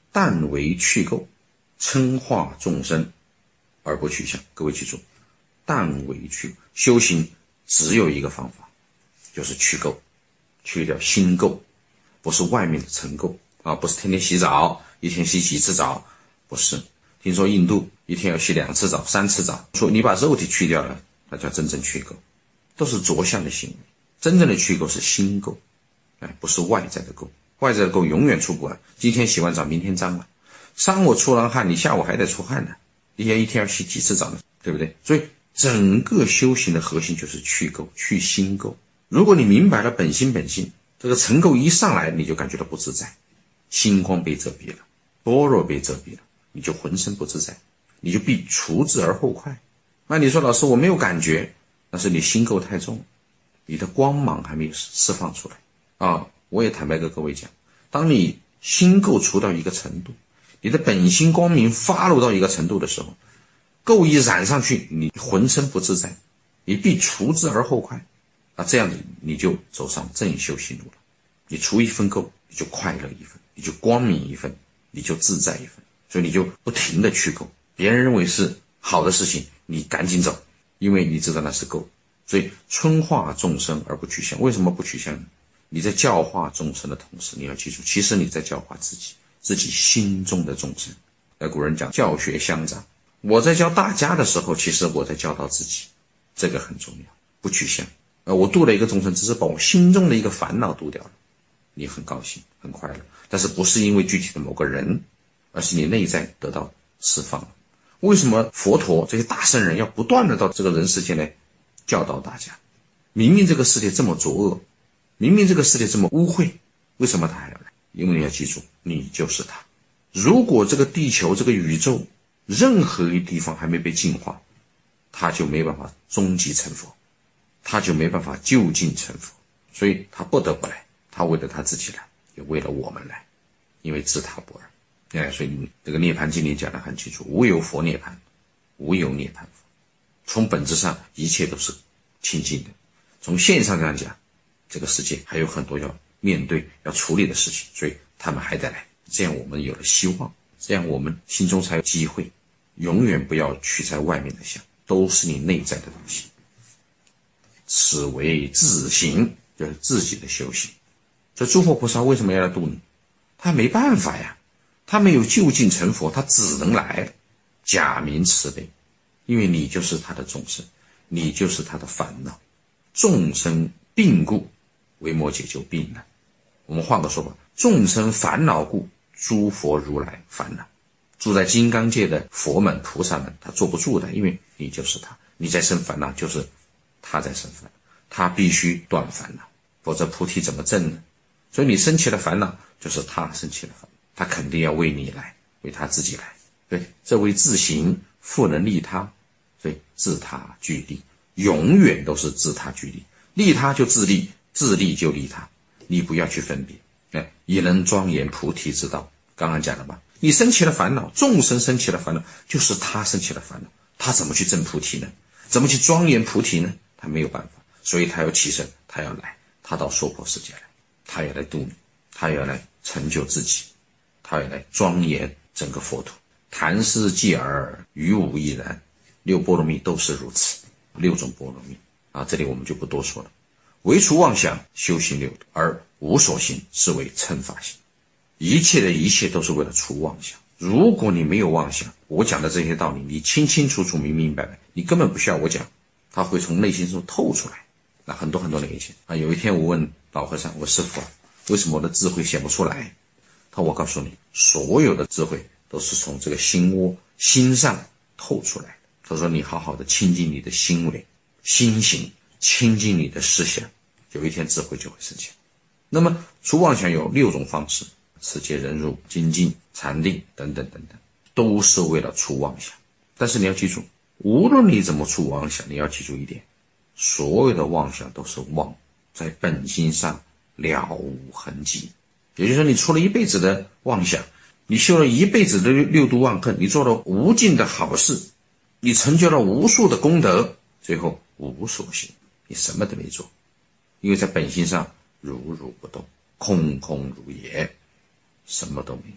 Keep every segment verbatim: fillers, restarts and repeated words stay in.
但为去垢，嗔化众生而不取相。各位记住，但为去垢，修行只有一个方法，就是去垢，去掉心垢，不是外面的尘垢啊，不是天天洗澡，一天洗几次澡，不是。听说印度一天要洗两次澡、三次澡，说你把肉体去掉了，那叫真正去垢，都是着相的行为。真正的去垢是心垢，哎，不是外在的垢。外在的垢永远出不完，今天洗完澡，明天脏了。上午出完汗，你下午还得出汗呢，一天一天要洗几次澡呢，对不对？所以整个修行的核心就是去垢，去心垢。如果你明白了本心本性，这个尘垢一上来，你就感觉到不自在，心光被遮蔽了，般若被遮蔽了，你就浑身不自在，你就必除之而后快。那你说老师我没有感觉，那是你心垢太重，你的光芒还没有释放出来啊！我也坦白跟各位讲，当你心垢除到一个程度，你的本心光明发露到一个程度的时候，垢一染上去，你浑身不自在，你必除之而后快啊！这样子你就走上正修行路了。你除一分垢，你就快乐一分，你就光明一分，你就自在一分。所以你就不停的去垢，别人认为是好的事情，你赶紧走，因为你知道那是垢。所以嗔化众生而不取相。为什么不取相呢？你在教化众生的同时，你要记住，其实你在教化自己，自己心中的众生。那古人讲教学相长，我在教大家的时候，其实我在教导自己，这个很重要。不取相，呃，我度了一个众生，只是把我心中的一个烦恼度掉了，你很高兴很快乐，但是不是因为具体的某个人，而是你内在得到释放了。为什么佛陀这些大圣人要不断的到这个人世间来教导大家？明明这个世界这么浊恶，明明这个世界这么污秽，为什么他还要来？因为你要记住，你就是他。如果这个地球这个宇宙任何一地方还没被净化，他就没办法终极成佛，他就没办法就近成佛，所以他不得不来，他为了他自己来，也为了我们来，因为自他不二。哎，所以这个涅槃经里讲得很清楚，无有佛涅槃，无有涅槃佛。从本质上一切都是清净的，从现象上讲，这个世界还有很多要面对要处理的事情，所以他们还得来，这样我们有了希望，这样我们心中才有机会。永远不要取在外面的相，都是你内在的东西。此为自行，就是自己的修行。这诸佛菩萨为什么要来度你？他没办法呀，他没有就近成佛，他只能来了，假名慈悲，因为你就是他的众生，你就是他的烦恼。众生病故，为摩解救病难。我们换个说法，众生烦恼故，诸佛如来烦恼。住在金刚界的佛们菩萨们，他坐不住的，因为你就是他，你在生烦恼，就是他在生烦恼，他必须断烦恼，否则菩提怎么证呢？所以你生起了烦恼，就是他生起了烦恼，他肯定要为你来，为他自己来。对，这为自行，复能利他，所以自他俱利，永远都是自他俱利，利他就自利，自利就利他，你不要去分别，哎，也能庄严菩提之道。刚刚讲了吧，你生起了烦恼，众生生起了烦恼，就是他生起了烦恼，他怎么去证菩提呢？怎么去庄严菩提呢？他没有办法，所以他要起身，他要来，他到娑婆世界来，他要来度你，他要来成就自己，他要来庄严整个佛土。谈思继耳，于无亦然，六波罗蜜都是如此，六种波罗蜜啊，这里我们就不多说了。唯除妄想，修行六度，而无所行，是为称法行。一切的一切都是为了除妄想。如果你没有妄想，我讲的这些道理你清清楚楚明明白白，你根本不需要我讲，它会从内心中透出来。那很多很多年前啊，有一天我问老和尚，我师父，为什么我的智慧显不出来？他说我告诉你，所有的智慧都是从这个心窝心上透出来的。他说你好好的亲近你的心为心行，亲近你的思想，有一天智慧就会实现。那么除妄想有六种方式，持戒忍辱精进禅定等等等等，都是为了除妄想。但是你要记住，无论你怎么除妄想，你要记住一点，所有的妄想都是妄，在本心上了无痕迹。也就是说你出了一辈子的妄想，你修了一辈子的六度忘恨，你做了无尽的好事，你成就了无数的功德，最后无所行，你什么都没做，因为在本心上如如不动，空空如也，什么都没有。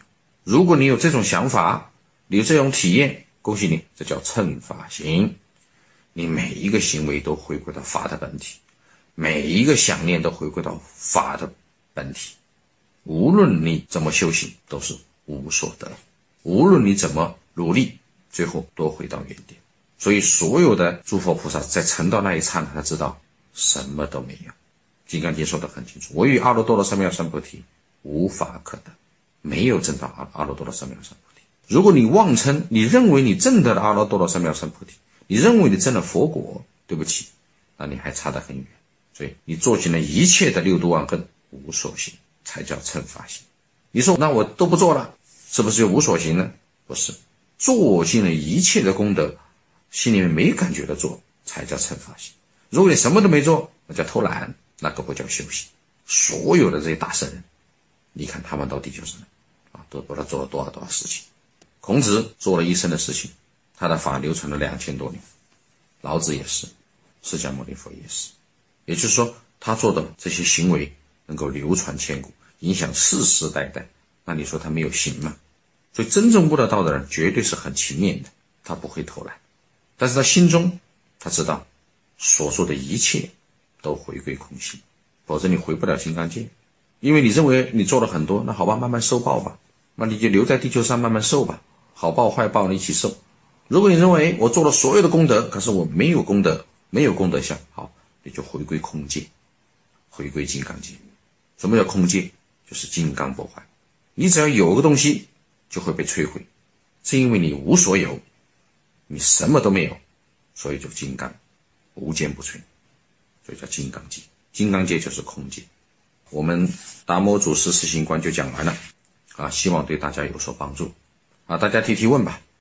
如果你有这种想法，你有这种体验，恭喜你，这叫乘法行。你每一个行为都回归到法的本体，每一个想念都回归到法的本体。无论你怎么修行，都是无所得。无论你怎么努力，最后都回到原点。所以所有的诸佛菩萨在成道那一刹那，他知道什么都没有。金刚经说得很清楚，我与阿耨多罗三藐三菩提无法可得，没有证到阿阿耨多罗三藐三菩提。如果你妄称，你认为你证得了阿耨多罗三藐三菩提，你认为你证了佛果，对不起，那你还差得很远。所以你做尽了一切的六度万恨，无所行，才叫乘法行。你说那我都不做了，是不是就无所行呢？不是，做尽了一切的功德，心里面没感觉的做，才叫乘法行。如果你什么都没做，那叫偷懒，那个不叫修行。所有的这些大圣人，你看他们到地球上啊，都不知道做了多少多少事情。孔子做了一生的事情，他的法流传了两千多年，老子也是，释迦牟尼佛也是。也就是说，他做的这些行为能够流传千古，影响世世代代，那你说他没有行吗？所以真正悟得道的人绝对是很勤勉的，他不会偷懒。但是他心中他知道所做的一切都回归空性，否则你回不了金刚界。因为你认为你做了很多，那好吧，慢慢受报吧，那你就留在地球上慢慢受吧，好报坏报你一起受。如果你认为我做了所有的功德，可是我没有功德，没有功德相，好，你就回归空界，回归金刚界。什么叫空界？就是金刚不坏。你只要有个东西就会被摧毁，是因为你无所有，你什么都没有，所以就金刚无坚不摧，所以叫金刚界。金刚界就是空界。我们达摩祖师四行观就讲完了啊，希望对大家有所帮助啊，大家提提问吧。